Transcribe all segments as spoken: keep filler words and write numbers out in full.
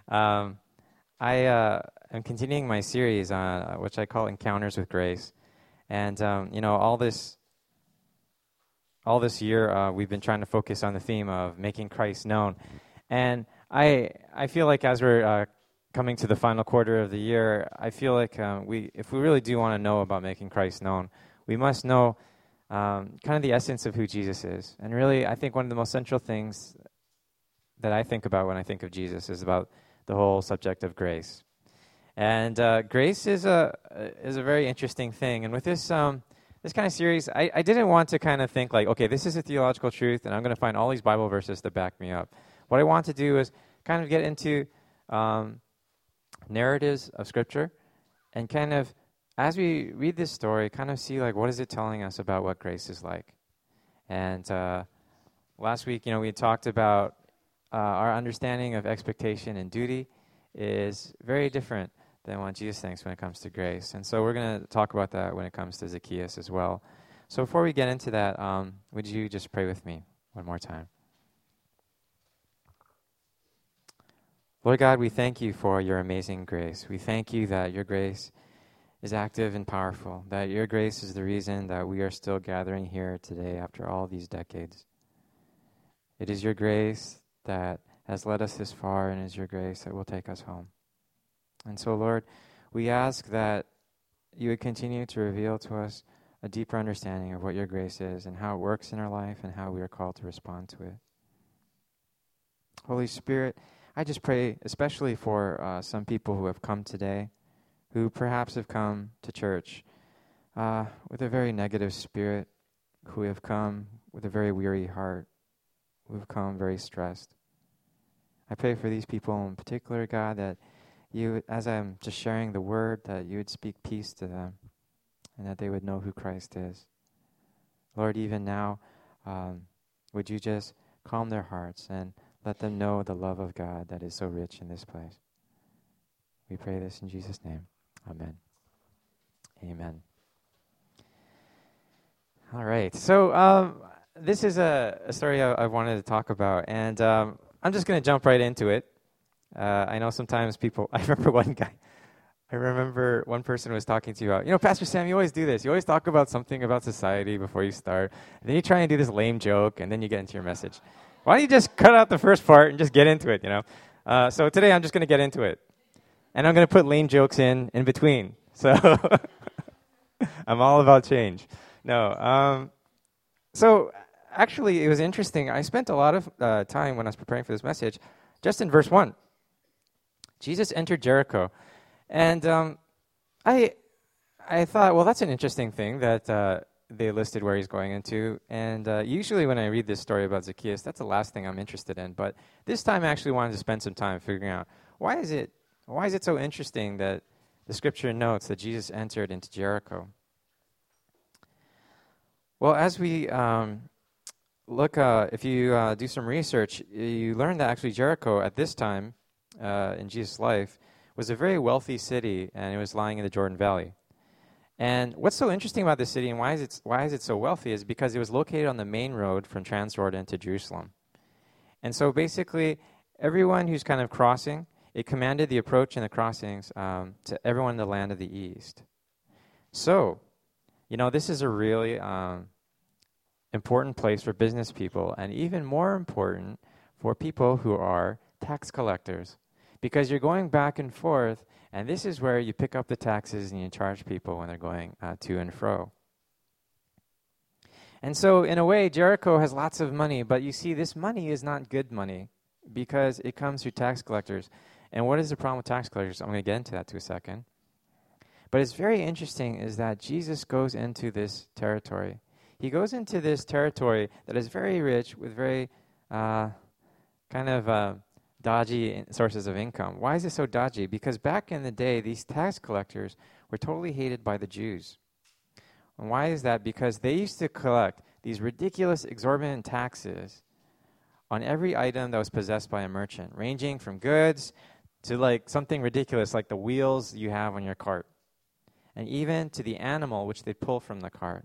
Um, I uh, am continuing my series, uh, which I call Encounters with Grace, and um, you know, all this, all this year, uh, we've been trying to focus on the theme of making Christ known, and I, I feel like as we're uh, coming to the final quarter of the year, I feel like uh, we, if we really do want to know about making Christ known, we must know um, kind of the essence of who Jesus is, and really, I think one of the most central things that I think about when I think of Jesus is about the whole subject of grace. And uh, grace is a is a very interesting thing. And with this um, this kind of series, I, I didn't want to kind of think like, okay, this is a theological truth, and I'm going to find all these Bible verses to back me up. What I want to do is kind of get into um, narratives of Scripture, and kind of, as we read this story, kind of see like, what is it telling us about what grace is like. And uh, last week, you know, we talked about uh, our understanding of expectation and duty is very different than what Jesus thinks when it comes to grace. And so we're going to talk about that when it comes to Zacchaeus as well. So before we get into that, um, would you just pray with me one more time? Lord God, we thank you for your amazing grace. We thank you that your grace is active and powerful, that your grace is the reason that we are still gathering here today after all these decades. It is your grace that has led us this far, and is your grace that will take us home. And so, Lord, we ask that you would continue to reveal to us a deeper understanding of what your grace is and how it works in our life and how we are called to respond to it. Holy Spirit, I just pray especially for uh, some people who have come today, who perhaps have come to church uh, with a very negative spirit, who have come with a very weary heart, who have come very stressed. I pray for these people in particular, God, that you, as I'm just sharing the word, that you would speak peace to them and that they would know who Christ is. Lord, even now, um, would you just calm their hearts and let them know the love of God that is so rich in this place. We pray this in Jesus' name. Amen. Amen. All right. So um, this is a, a story I, I wanted to talk about, and um, I'm just going to jump right into it. Uh, I know sometimes people, I remember one guy, I remember one person was talking to you about, you know, Pastor Sam, you always do this. You always talk about something about society before you start. And then you try and do this lame joke, and then you get into your message. Why don't you just cut out the first part and just get into it, you know? Uh, so today I'm just going to get into it. And I'm going to put lame jokes in in between. So I'm all about change. No. Um, so actually, it was interesting. I spent a lot of uh, time when I was preparing for this message just in verse one. Jesus entered Jericho. And um, I I thought, well, that's an interesting thing that uh, they listed where he's going into. And uh, usually when I read this story about Zacchaeus, that's the last thing I'm interested in. But this time I actually wanted to spend some time figuring out, why is it why is it so interesting that the scripture notes that Jesus entered into Jericho? Well, as we um, look, uh, if you uh, do some research, you learn that actually Jericho at this time uh, in Jesus' life was a very wealthy city, and it was lying in the Jordan Valley. And what's so interesting about this city and why is it, why is it so wealthy is because it was located on the main road from Transjordan to Jerusalem. And so basically, everyone who's kind of crossing, it commanded the approach and the crossings um, to everyone in the land of the east. So, you know, this is a really um, important place for business people, and even more important for people who are tax collectors. Because you're going back and forth, and this is where you pick up the taxes and you charge people when they're going uh, to and fro. And so, in a way, Jericho has lots of money, but you see, this money is not good money because it comes through tax collectors. And what is the problem with tax collectors? I'm going to get into that to a second. But it's very interesting is that Jesus goes into this territory. He goes into this territory that is very rich with very uh, kind of Uh, dodgy sources of income. Why is it so dodgy? Because back in the day, these tax collectors were totally hated by the Jews. And why is that? Because they used to collect these ridiculous, exorbitant taxes on every item that was possessed by a merchant, ranging from goods to like something ridiculous like the wheels you have on your cart, and even to the animal which they pull from the cart.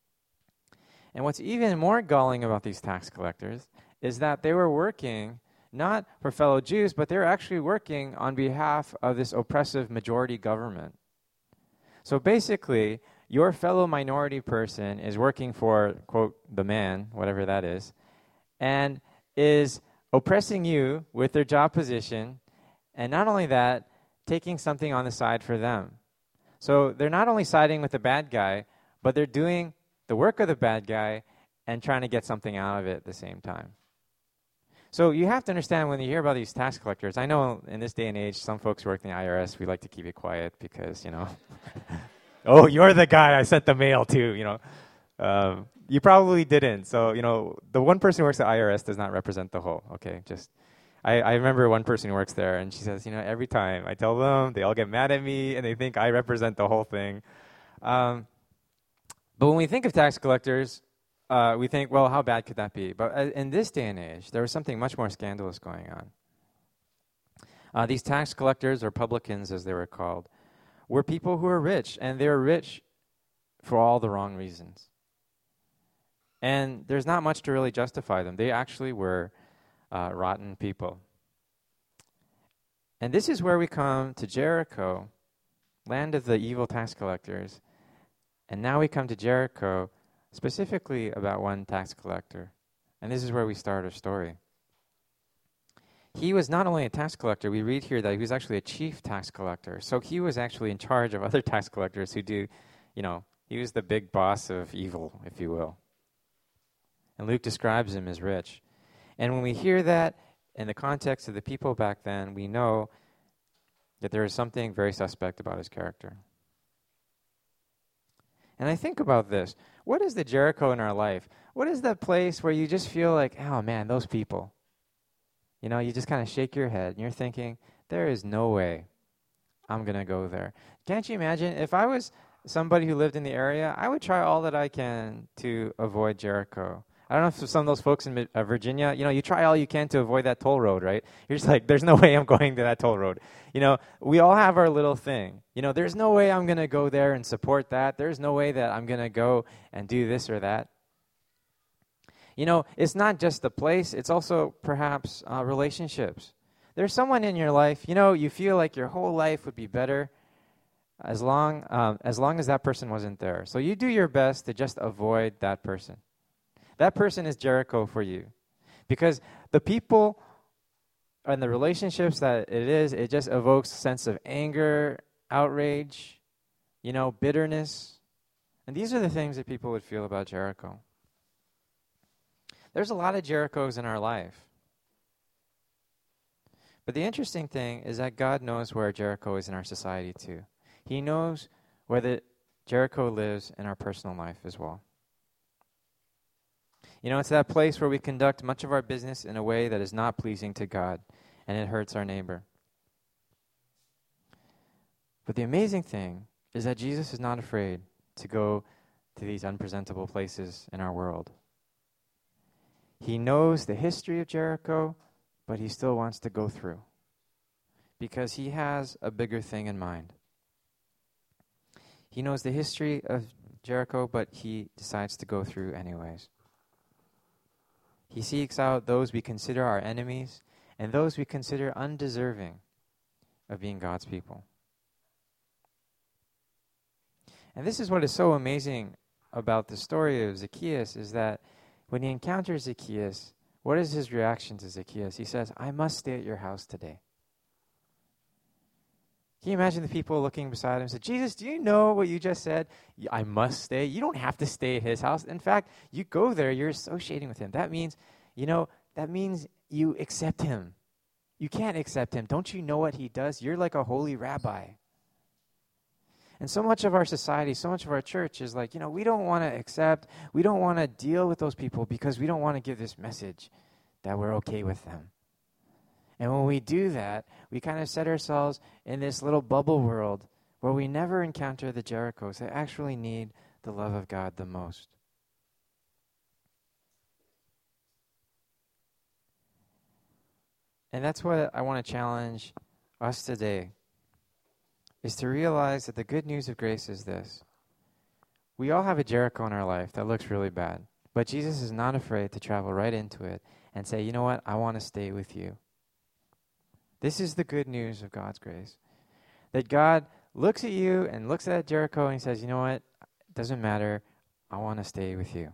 And what's even more galling about these tax collectors is that they were working not for fellow Jews, but they're actually working on behalf of this oppressive majority government. So basically, your fellow minority person is working for, quote, the man, whatever that is, and is oppressing you with their job position, and not only that, taking something on the side for them. So they're not only siding with the bad guy, but they're doing the work of the bad guy and trying to get something out of it at the same time. So you have to understand when you hear about these tax collectors, I know in this day and age, some folks who work in the I R S, we like to keep it quiet because, you know, oh, you're the guy I sent the mail to, you know. Um, you probably didn't. So, you know, the one person who works at I R S does not represent the whole, okay? Just, I, I remember one person who works there, and she says, you know, every time I tell them, they all get mad at me, and they think I represent the whole thing. Um, but when we think of tax collectors, uh, we think, well, how bad could that be? But uh, in this day and age, there was something much more scandalous going on. Uh, these tax collectors, or publicans as they were called, were people who were rich, and they were rich for all the wrong reasons. And there's not much to really justify them. They actually were uh, rotten people. And this is where we come to Jericho, land of the evil tax collectors. And now we come to Jericho, specifically about one tax collector. And this is where we start our story. He was not only a tax collector, we read here that he was actually a chief tax collector. So he was actually in charge of other tax collectors who do, you know, he was the big boss of evil, if you will. And Luke describes him as rich. And when we hear that in the context of the people back then, we know that there is something very suspect about his character. And I think about this. What is the Jericho in our life? What is that place where you just feel like, oh man, those people? You know, you just kind of shake your head and you're thinking, there is no way I'm going to go there. Can't you imagine? If I was somebody who lived in the area, I would try all that I can to avoid Jericho. I don't know if some of those folks in uh, Virginia, you know, you try all you can to avoid that toll road, right? You're just like, there's no way I'm going to that toll road. You know, we all have our little thing. You know, there's no way I'm going to go there and support that. There's no way that I'm going to go and do this or that. You know, it's not just the place. It's also perhaps uh, relationships. There's someone in your life, you know, you feel like your whole life would be better as long, um, as long as that person wasn't there. So you do your best to just avoid that person. That person is Jericho for you. Because the people and the relationships that it is, it just evokes a sense of anger, outrage, you know, bitterness. And these are the things that people would feel about Jericho. There's a lot of Jerichos in our life. But the interesting thing is that God knows where Jericho is in our society too. He knows where the Jericho lives in our personal life as well. You know, it's that place where we conduct much of our business in a way that is not pleasing to God, and it hurts our neighbor. But the amazing thing is that Jesus is not afraid to go to these unpresentable places in our world. He knows the history of Jericho, but he still wants to go through because he has a bigger thing in mind. He knows the history of Jericho, but he decides to go through anyways. He seeks out those we consider our enemies and those we consider undeserving of being God's people. And this is what is so amazing about the story of Zacchaeus is that when he encounters Zacchaeus, what is his reaction to Zacchaeus? He says, I must stay at your house today. Can you imagine the people looking beside him and say, Jesus, do you know what you just said? I must stay. You don't have to stay at his house. In fact, you go there, you're associating with him. That means, you know, that means you accept him. You can't accept him. Don't you know what he does? You're like a holy rabbi. And so much of our society, so much of our church is like, you know, we don't want to accept, we don't want to deal with those people because we don't want to give this message that we're okay with them. And when we do that, we kind of set ourselves in this little bubble world where we never encounter the Jerichos that actually need the love of God the most. And that's what I want to challenge us today, is to realize that the good news of grace is this. We all have a Jericho in our life that looks really bad, but Jesus is not afraid to travel right into it and say, you know what, I want to stay with you. This is the good news of God's grace. That God looks at you and looks at Jericho and he says, you know what? It doesn't matter. I want to stay with you.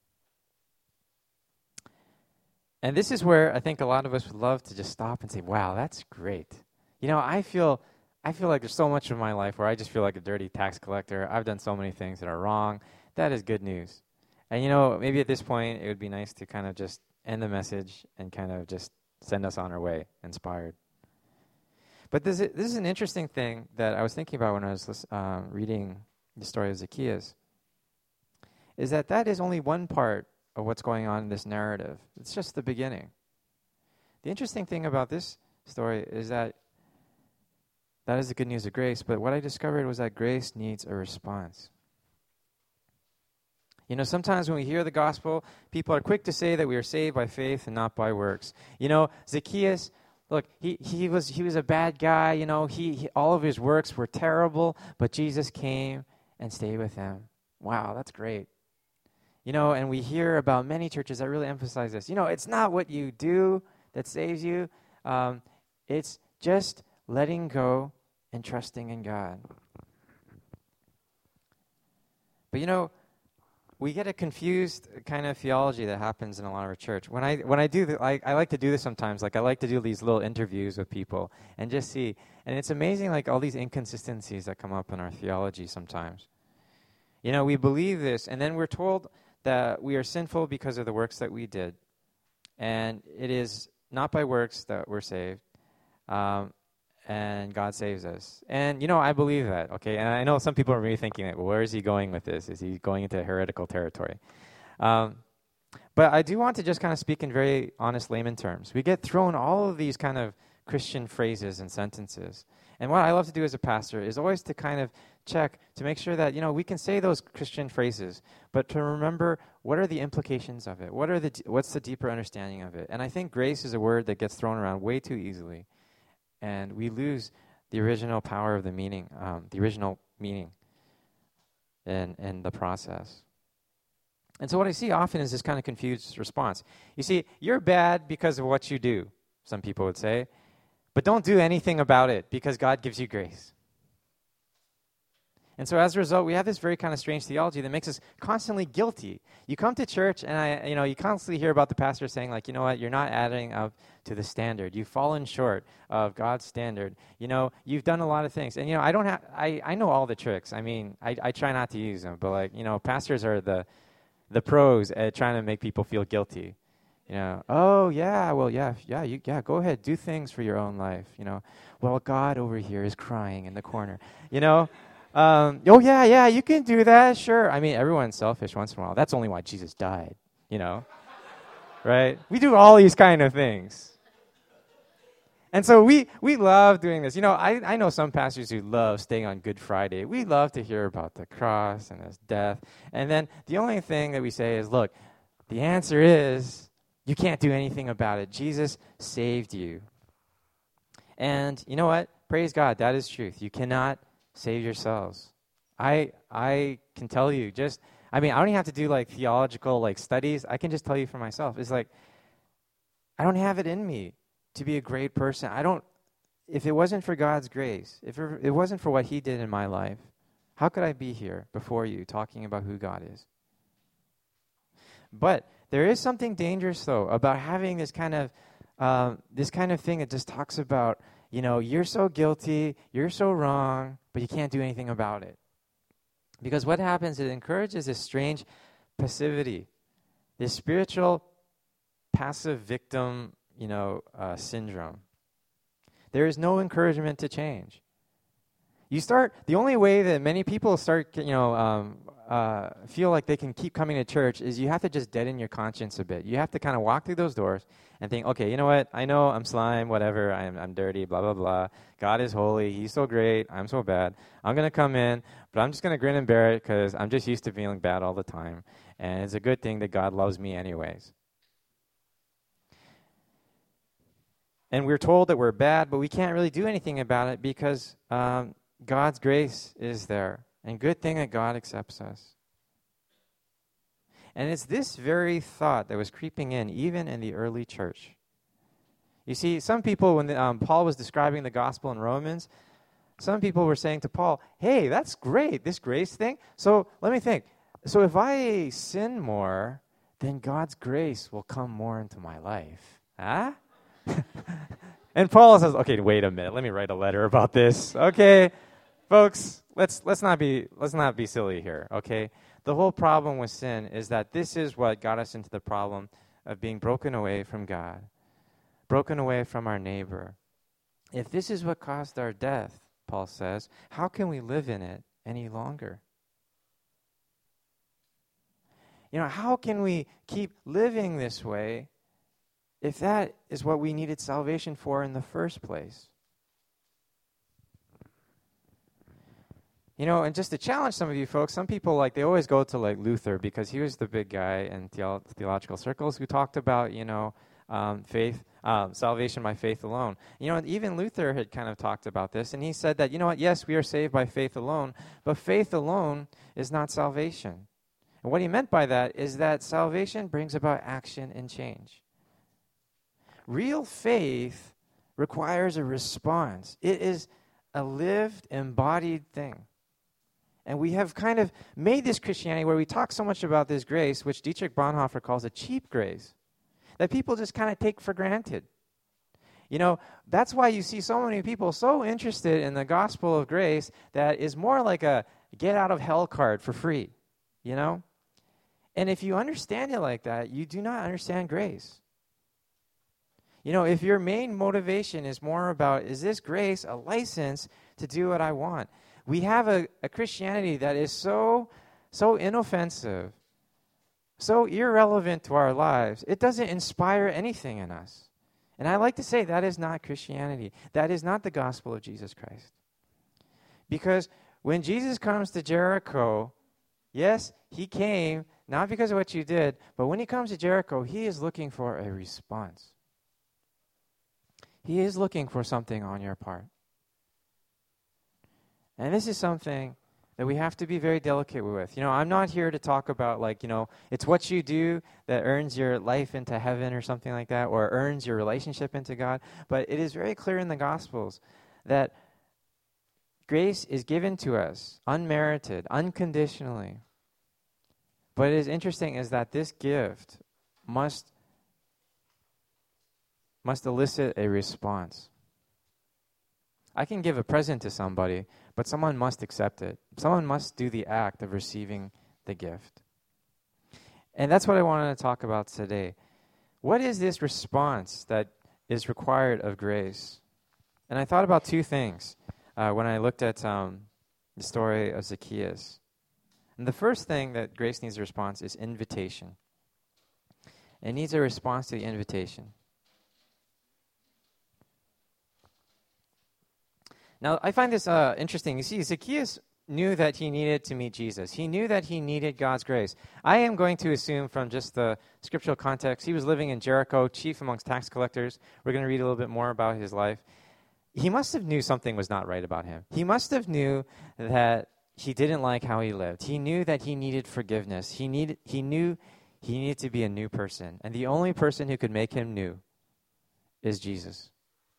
And this is where I think a lot of us would love to just stop and say, wow, that's great. You know, I feel I feel like there's so much of my life where I just feel like a dirty tax collector. I've done so many things that are wrong. That is good news. And, you know, maybe at this point it would be nice to kind of just end the message and kind of just send us on our way, inspired. But this is, this is an interesting thing that I was thinking about when I was uh, reading the story of Zacchaeus, is that that is only one part of what's going on in this narrative. It's just the beginning. The interesting thing about this story is that that is the good news of grace, but what I discovered was that grace needs a response. You know, sometimes when we hear the gospel, people are quick to say that we are saved by faith and not by works. You know, Zacchaeus, look, he, he was he was a bad guy. You know, he, he all of his works were terrible, but Jesus came and stayed with him. Wow, that's great. You know, and we hear about many churches that really emphasize this. You know, it's not what you do that saves you. Um, it's just letting go and trusting in God. But you know, we get a confused kind of theology that happens in a lot of our church. When I when I do, the, I, I like to do this sometimes. Like I like to do these little interviews with people and just see. And it's amazing, like all these inconsistencies that come up in our theology sometimes. You know, we believe this, and then we're told that we are sinful because of the works that we did, and it is not by works that we're saved. Um, And God saves us. And, you know, I believe that, okay? And I know some people are really thinking, like, well, where is he going with this? Is he going into heretical territory? Um, but I do want to just kind of speak in very honest layman terms. We get thrown all of these kind of Christian phrases and sentences. And what I love to do as a pastor is always to kind of check to make sure that, you know, we can say those Christian phrases, but to remember what are the implications of it? What are the what's the deeper understanding of it? And I think grace is a word that gets thrown around way too easily. And we lose the original power of the meaning, um, the original meaning in, in the process. And so what I see often is this kind of confused response. You see, you're bad because of what you do, some people would say, but don't do anything about it because God gives you grace. And so as a result, we have this very kind of strange theology that makes us constantly guilty. You come to church and I, you know, you constantly hear about the pastor saying like, you know what, you're not adding up to the standard. You've fallen short of God's standard. You know, you've done a lot of things. And, you know, I don't have, I, I know all the tricks. I mean, I, I try not to use them, but like, you know, pastors are the, the pros at trying to make people feel guilty. You know, oh yeah, well yeah, yeah, you, yeah, go ahead, do things for your own life. You know, well, God over here is crying in the corner, you know. Um, oh, yeah, yeah, you can do that, sure. I mean, everyone's selfish once in a while. That's only why Jesus died, you know, right? We do all these kind of things. And so we we love doing this. You know, I, I know some pastors who love staying on Good Friday. We love to hear about the cross and his death. And then the only thing that we say is, look, the answer is you can't do anything about it. Jesus saved you. And you know what? Praise God, that is truth. You cannot save yourselves. I I can tell you just, I mean, I don't even have to do like theological like studies. I can just tell you for myself. It's like, I don't have it in me to be a great person. I don't, if it wasn't for God's grace, if it wasn't for what he did in my life, how could I be here before you talking about who God is? But there is something dangerous though about having this kind of, um, this kind of thing that just talks about, you know, you're so guilty, you're so wrong, but you can't do anything about it. Because what happens, it encourages this strange passivity, this spiritual passive victim, you know, uh, syndrome. There is no encouragement to change. You start, the only way that many people start, you know, um, uh, feel like they can keep coming to church is you have to just deaden your conscience a bit. You have to kind of walk through those doors and think, okay, you know what? I know I'm slime, whatever. I'm, I'm dirty, blah, blah, blah. God is holy. He's so great. I'm so bad. I'm going to come in, but I'm just going to grin and bear it because I'm just used to feeling bad all the time. And it's a good thing that God loves me anyways. And we're told that we're bad, but we can't really do anything about it because um, God's grace is there. And good thing that God accepts us. And it's this very thought that was creeping in, even in the early church. You see, some people, when the, um, Paul was describing the gospel in Romans, some people were saying to Paul, hey, that's great, this grace thing. So let me think. So if I sin more, then God's grace will come more into my life. Huh? And Paul says, okay, wait a minute. Let me write a letter about this. Okay, folks, let's let's not be let's not be silly here, okay? The whole problem with sin is that this is what got us into the problem of being broken away from God, broken away from our neighbor. If this is what caused our death, Paul says, how can we live in it any longer? You know, how can we keep living this way if that is what we needed salvation for in the first place? You know, and just to challenge some of you folks, some people, like, they always go to, like, Luther because he was the big guy in theo- theological circles who talked about, you know, um, faith, um, salvation by faith alone. You know, even Luther had kind of talked about this, and he said that, you know what, yes, we are saved by faith alone, but faith alone is not salvation. And what he meant by that is that salvation brings about action and change. Real faith requires a response. It is a lived, embodied thing. And we have kind of made this Christianity where we talk so much about this grace, which Dietrich Bonhoeffer calls a cheap grace, that people just kind of take for granted. You know, that's why you see so many people so interested in the gospel of grace that is more like a get-out-of-hell card for free, you know? And if you understand it like that, you do not understand grace. You know, if your main motivation is more about, is this grace a license to do what I want? We have a, a Christianity that is so, so inoffensive, so irrelevant to our lives. It doesn't inspire anything in us. And I like to say that is not Christianity. That is not the gospel of Jesus Christ. Because when Jesus comes to Jericho, yes, he came not because of what you did, but when he comes to Jericho, he is looking for a response. He is looking for something on your part. And this is something that we have to be very delicate with. You know, I'm not here to talk about, like, you know, it's what you do that earns your life into heaven or something like that, or earns your relationship into God. But it is very clear in the Gospels that grace is given to us unmerited, unconditionally. But it is interesting is that this gift must, must elicit a response. I can give a present to somebody, but someone must accept it. Someone must do the act of receiving the gift. And that's what I wanted to talk about today. What is this response that is required of grace? And I thought about two things uh, when I looked at um, the story of Zacchaeus. And the first thing that grace needs a response is invitation. It needs a response to the invitation. Now, I find this uh, interesting. You see, Zacchaeus knew that he needed to meet Jesus. He knew that he needed God's grace. I am going to assume from just the scriptural context, he was living in Jericho, chief amongst tax collectors. We're going to read a little bit more about his life. He must have knew something was not right about him. He must have knew that he didn't like how he lived. He knew that he needed forgiveness. He needed, he knew he needed to be a new person. And the only person who could make him new is Jesus.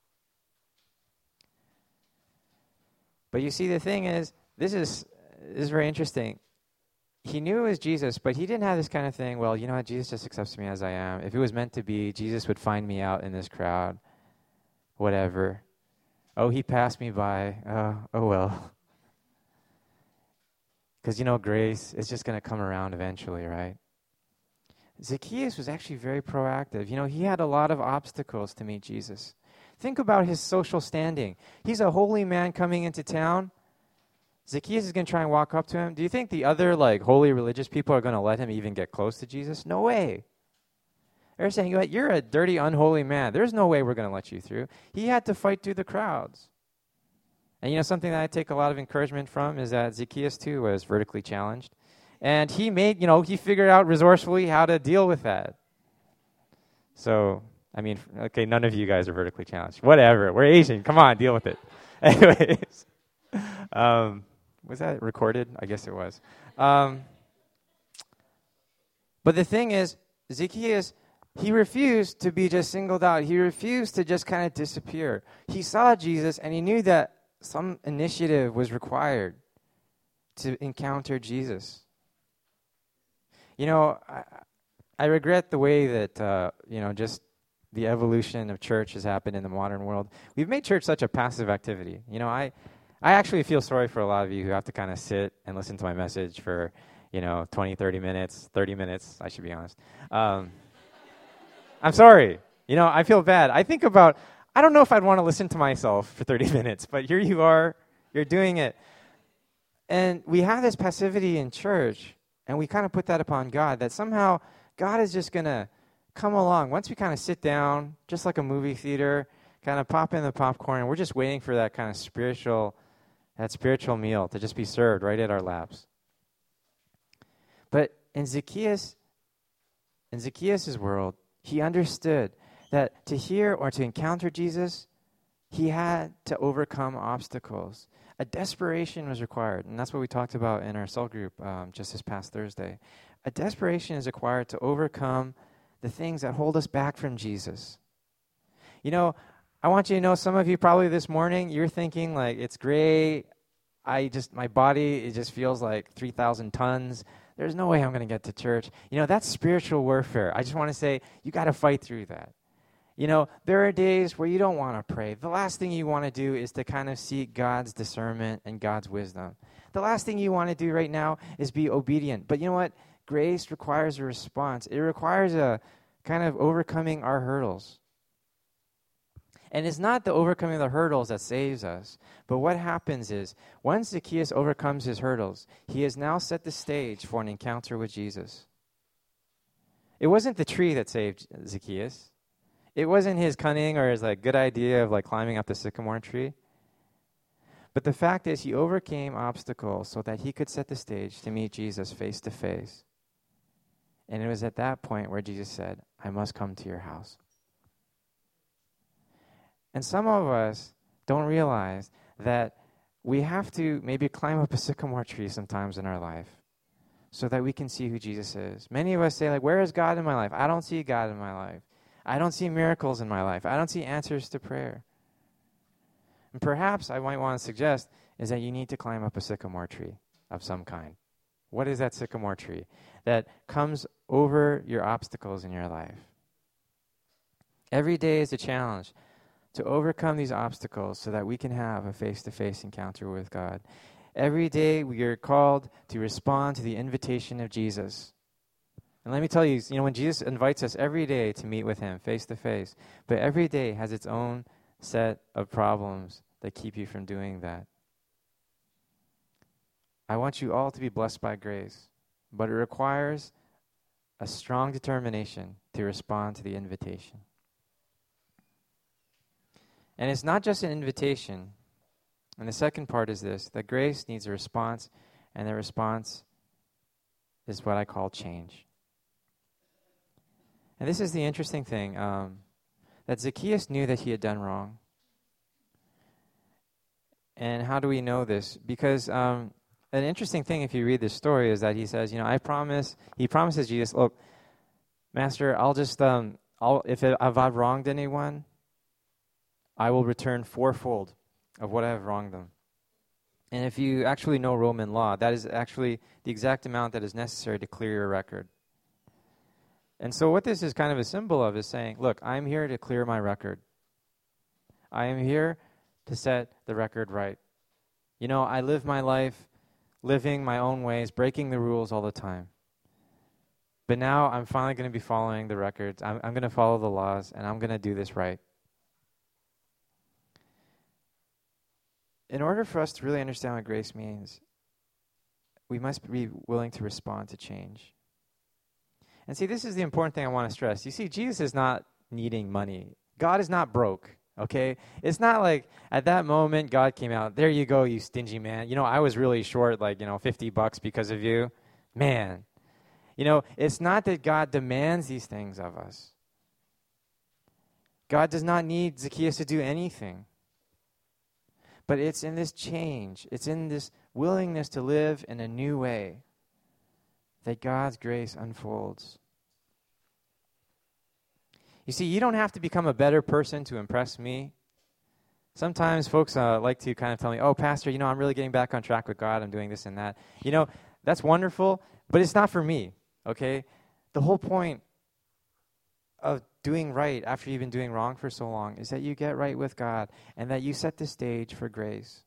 But you see, the thing is, this is, this is very interesting. He knew it was Jesus, but he didn't have this kind of thing, well, you know what, Jesus just accepts me as I am. If it was meant to be, Jesus would find me out in this crowd. Whatever. Oh, he passed me by. Oh, oh well. Because, you know, grace is just going to come around eventually, right? Zacchaeus was actually very proactive. You know, he had a lot of obstacles to meet Jesus. Think about his social standing. He's a holy man coming into town. Zacchaeus is going to try and walk up to him. Do you think the other, like, holy religious people are going to let him even get close to Jesus? No way. They're saying, you're a dirty, unholy man. There's no way we're going to let you through. He had to fight through the crowds. And, you know, something that I take a lot of encouragement from is that Zacchaeus, too, was vertically challenged. And he made, you know, he figured out resourcefully how to deal with that. So, I mean, okay, none of you guys are vertically challenged. Whatever. We're Asian. Come on, deal with it. Anyways. Um, was that recorded? I guess it was. Um, but the thing is, Zacchaeus He refused to be just singled out. He refused to just kind of disappear. He saw Jesus and he knew that some initiative was required to encounter Jesus. You know, I, I regret the way that, uh, you know, just the evolution of church has happened in the modern world. We've made church such a passive activity. You know, I, I actually feel sorry for a lot of you who have to kind of sit and listen to my message for, you know, twenty, thirty minutes, thirty minutes, I should be honest. Um, I'm sorry. You know, I feel bad. I think about, I don't know if I'd want to listen to myself for thirty minutes, but here you are, you're doing it. And we have this passivity in church, and we kind of put that upon God, that somehow God is just going to come along. Once we kind of sit down, just like a movie theater, kind of pop in the popcorn, and we're just waiting for that kind of spiritual, that spiritual meal to just be served right at our laps. But in Zacchaeus, in Zacchaeus' world, he understood that to hear or to encounter Jesus, he had to overcome obstacles. A desperation was required, and that's what we talked about in our cell group um, just this past Thursday. A desperation is required to overcome the things that hold us back from Jesus. You know, I want you to know, some of you probably this morning, you're thinking like, it's great, I just, my body, it just feels like three thousand tons. There's no way I'm going to get to church. You know, that's spiritual warfare. I just want to say, you got to fight through that. You know, there are days where you don't want to pray. The last thing you want to do is to kind of seek God's discernment and God's wisdom. The last thing you want to do right now is be obedient. But you know what? Grace requires a response. It requires a kind of overcoming our hurdles. And it's not the overcoming the hurdles that saves us. But what happens is, once Zacchaeus overcomes his hurdles, he has now set the stage for an encounter with Jesus. It wasn't the tree that saved Zacchaeus. It wasn't his cunning or his like good idea of like climbing up the sycamore tree. But the fact is, he overcame obstacles so that he could set the stage to meet Jesus face to face. And it was at that point where Jesus said, I must come to your house. And some of us don't realize that we have to maybe climb up a sycamore tree sometimes in our life so that we can see who Jesus is. Many of us say, like, where is God in my life? I don't see God in my life. I don't see miracles in my life. I don't see answers to prayer. And perhaps I might want to suggest is that you need to climb up a sycamore tree of some kind. What is that sycamore tree? That comes over your obstacles in your life. Every day is a challenge to overcome these obstacles so that we can have a face-to-face encounter with God. Every day we are called to respond to the invitation of Jesus. And let me tell you, you know, when Jesus invites us every day to meet with him face-to-face, but every day has its own set of problems that keep you from doing that. I want you all to be blessed by grace, but it requires a strong determination to respond to the invitation. And it's not just an invitation. And the second part is this, that grace needs a response, and the response is what I call change. And this is the interesting thing, um, that Zacchaeus knew that he had done wrong. And how do we know this? Because um, an interesting thing, if you read this story, is that he says, you know, I promise, he promises Jesus, look, Master, I'll just, um, I'll, if, it, if I've wronged anyone, I will return fourfold of what I have wronged them. And if you actually know Roman law, that is actually the exact amount that is necessary to clear your record. And so what this is kind of a symbol of is saying, look, I'm here to clear my record. I am here to set the record right. You know, I live my life living my own ways, breaking the rules all the time. But now I'm finally going to be following the records. I'm, I'm going to follow the laws, and I'm going to do this right. In order for us to really understand what grace means, we must be willing to respond to change. And see, this is the important thing I want to stress. You see, Jesus is not needing money. God is not broke, okay? It's not like at that moment God came out, there you go, you stingy man. You know, I was really short, like, you know, fifty bucks because of you. Man. You know, it's not that God demands these things of us. God does not need Zacchaeus to do anything. But it's in this change, it's in this willingness to live in a new way that God's grace unfolds. You see, you don't have to become a better person to impress me. Sometimes folks uh, like to kind of tell me, oh, Pastor, you know, I'm really getting back on track with God. I'm doing this and that. You know, that's wonderful, but it's not for me, okay? The whole point of doing right after you've been doing wrong for so long is that you get right with God and that you set the stage for grace.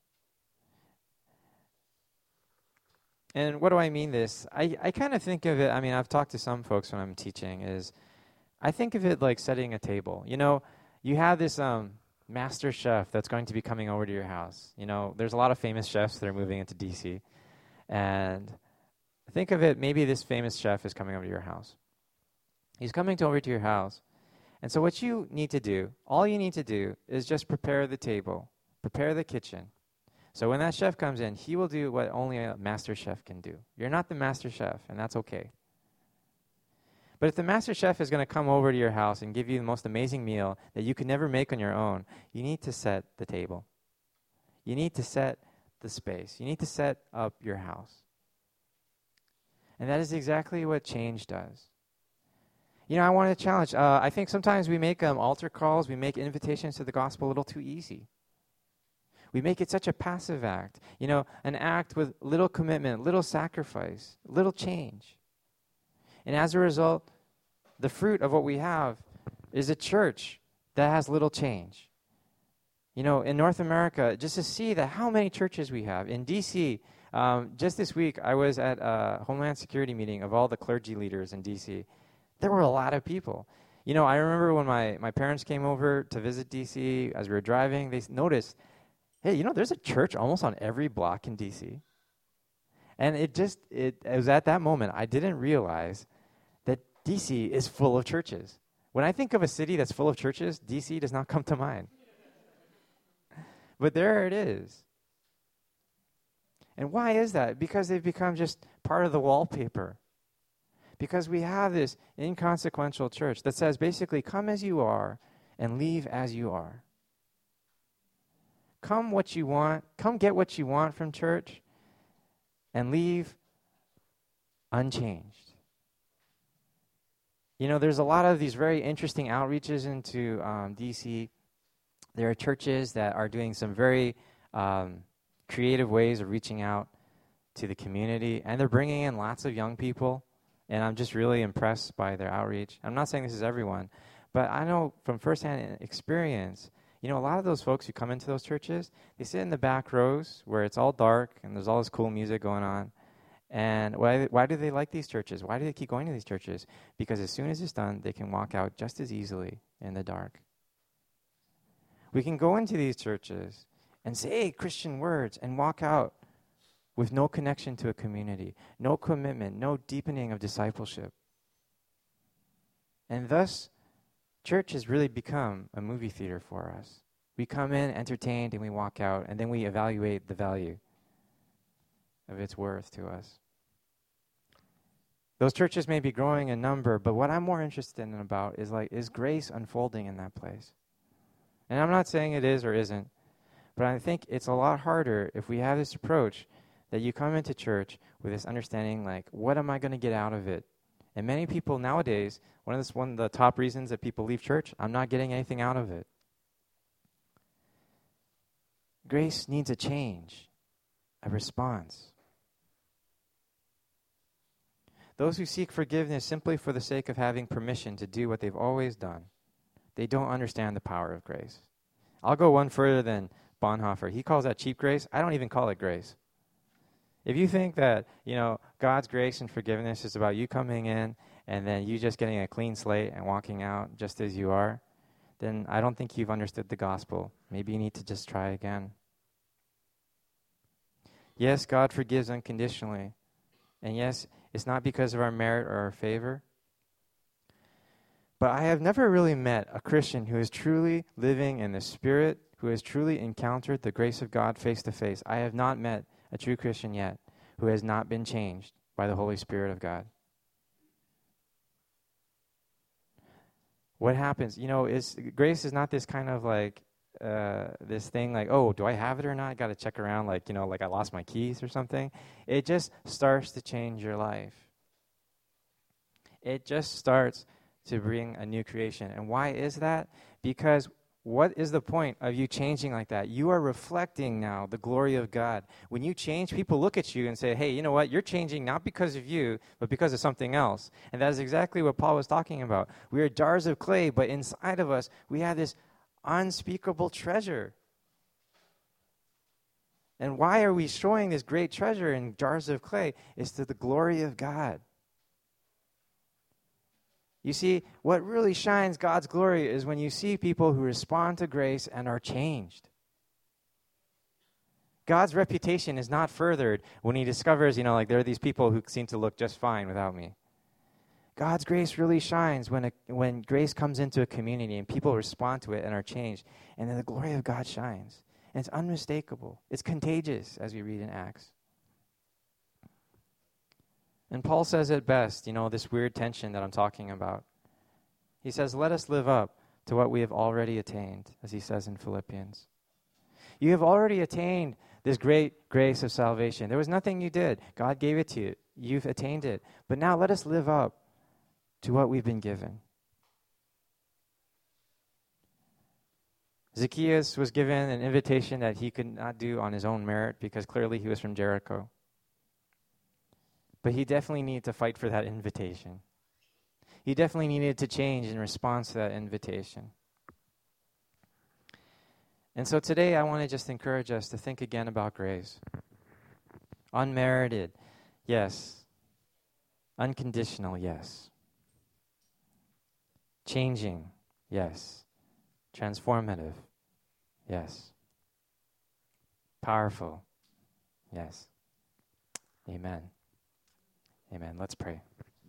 And what do I mean this? I, I kind of think of it, I mean, I've talked to some folks when I'm teaching, is I think of it like setting a table. You know, you have this um, master chef that's going to be coming over to your house. You know, there's a lot of famous chefs that are moving into D C. And think of it, maybe this famous chef is coming over to your house. He's coming to over to your house. And so what you need to do, all you need to do is just prepare the table, prepare the kitchen. So when that chef comes in, he will do what only a master chef can do. You're not the master chef, and that's okay. But if the master chef is going to come over to your house and give you the most amazing meal that you could never make on your own, you need to set the table. You need to set the space. You need to set up your house. And that is exactly what change does. You know, I want to challenge. Uh, I think sometimes we make um, altar calls, we make invitations to the gospel a little too easy. We make it such a passive act, you know, an act with little commitment, little sacrifice, little change. And as a result, the fruit of what we have is a church that has little change. You know, in North America, just to see that how many churches we have. In D C, um, just this week, I was at a Homeland Security meeting of all the clergy leaders in D C. There were a lot of people. You know, I remember when my, my parents came over to visit D C, as we were driving, they noticed, hey, you know, there's a church almost on every block in D C. And it just, it, it was at that moment I didn't realize that D C is full of churches. When I think of a city that's full of churches, D C does not come to mind. But there it is. And why is that? Because they've become just part of the wallpaper. Because we have this inconsequential church that says basically, come as you are and leave as you are. Come what you want, come get what you want from church, and leave unchanged. You know, there's a lot of these very interesting outreaches into um, D C. There are churches that are doing some very um, creative ways of reaching out to the community, and they're bringing in lots of young people, and I'm just really impressed by their outreach. I'm not saying this is everyone, but I know from firsthand experience, you know, a lot of those folks who come into those churches, they sit in the back rows where it's all dark and there's all this cool music going on. And why, why do they like these churches? Why do they keep going to these churches? Because as soon as it's done, they can walk out just as easily in the dark. We can go into these churches and say Christian words and walk out with no connection to a community, no commitment, no deepening of discipleship. And thus, church has really become a movie theater for us. We come in, entertained, and we walk out, and then we evaluate the value of its worth to us. Those churches may be growing in number, but what I'm more interested in about is like, is grace unfolding in that place? And I'm not saying it is or isn't, but I think it's a lot harder if we have this approach that you come into church with this understanding like, what am I going to get out of it? And many people nowadays, one of, this, one of the top reasons that people leave church, I'm not getting anything out of it. Grace needs a change, a response. Those who seek forgiveness simply for the sake of having permission to do what they've always done, they don't understand the power of grace. I'll go one further than Bonhoeffer. He calls that cheap grace. I don't even call it grace. If you think that, you know, God's grace and forgiveness is about you coming in and then you just getting a clean slate and walking out just as you are, then I don't think you've understood the gospel. Maybe you need to just try again. Yes, God forgives unconditionally. And yes, it's not because of our merit or our favor. But I have never really met a Christian who is truly living in the Spirit, who has truly encountered the grace of God face to face. I have not met a true Christian yet who has not been changed by the Holy Spirit of God. What happens? You know, is grace is not this kind of like, uh, this thing like, oh, do I have it or not? I got to check around like, you know, like I lost my keys or something. It just starts to change your life. It just starts to bring a new creation. And why is that? Because what is the point of you changing like that? You are reflecting now the glory of God. When you change, people look at you and say, hey, you know what? You're changing not because of you, but because of something else. And that is exactly what Paul was talking about. We are jars of clay, but inside of us, we have this unspeakable treasure. And why are we showing this great treasure in jars of clay? It's to the glory of God. You see, what really shines God's glory is when you see people who respond to grace and are changed. God's reputation is not furthered when he discovers, you know, like there are these people who seem to look just fine without me. God's grace really shines when a, when grace comes into a community and people respond to it and are changed. And then the glory of God shines. And it's unmistakable. It's contagious, as we read in Acts. And Paul says it best, you know, this weird tension that I'm talking about. He says, let us live up to what we have already attained, as he says in Philippians. You have already attained this great grace of salvation. There was nothing you did. God gave it to you. You've attained it. But now let us live up to what we've been given. Zacchaeus was given an invitation that he could not do on his own merit because clearly he was from Jericho. But he definitely needed to fight for that invitation. He definitely needed to change in response to that invitation. And so today I want to just encourage us to think again about grace. Unmerited, yes. Unconditional, yes. Changing, yes. Transformative, yes. Powerful, yes. Amen. Amen. Let's pray.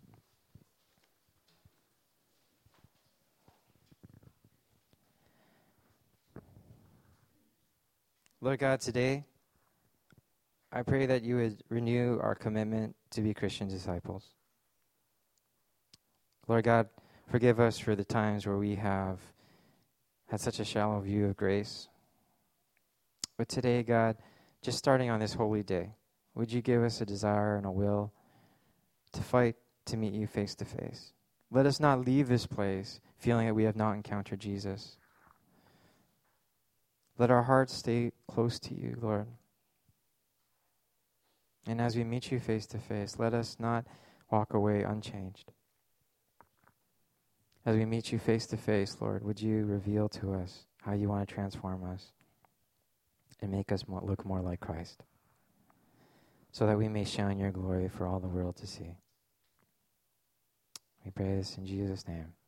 Lord God, today, I pray that you would renew our commitment to be Christian disciples. Lord God, forgive us for the times where we have had such a shallow view of grace. But today, God, just starting on this holy day, would you give us a desire and a will to fight to meet you face to face? Let us not leave this place feeling that we have not encountered Jesus. Let our hearts stay close to you, Lord. And as we meet you face to face, let us not walk away unchanged. As we meet you face to face, Lord, would you reveal to us how you want to transform us and make us more, look more like Christ, so that we may shine your glory for all the world to see. We pray this in Jesus' name.